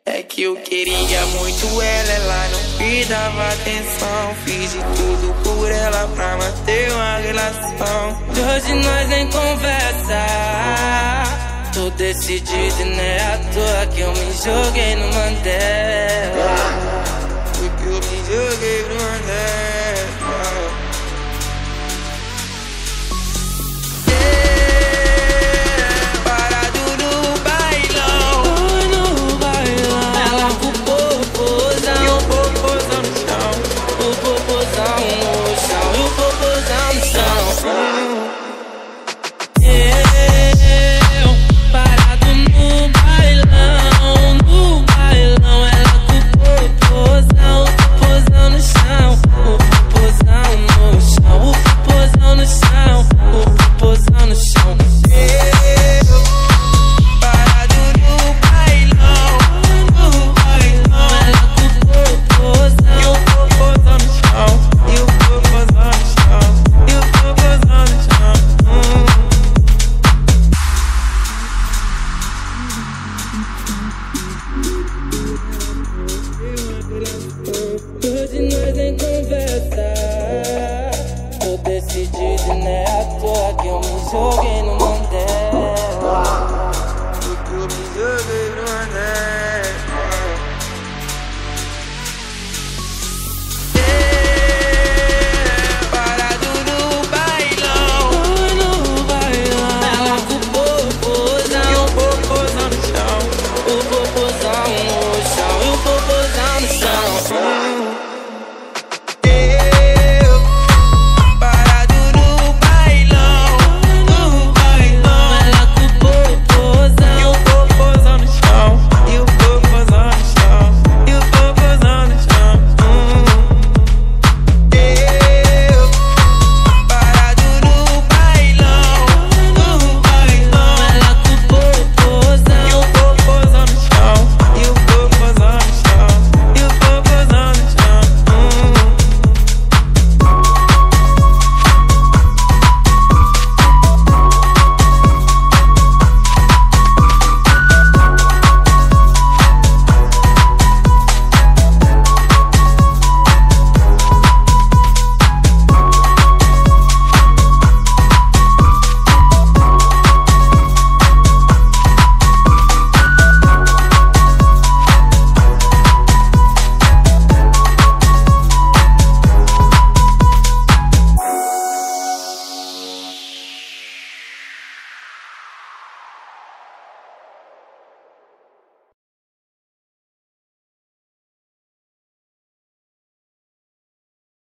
É que eu queria muito ela não me dava atenção. Fiz de tudo por ela pra manter uma relação. De hoje nós nem conversa. Tô decidido e não é à toa que eu me joguei no Mandela.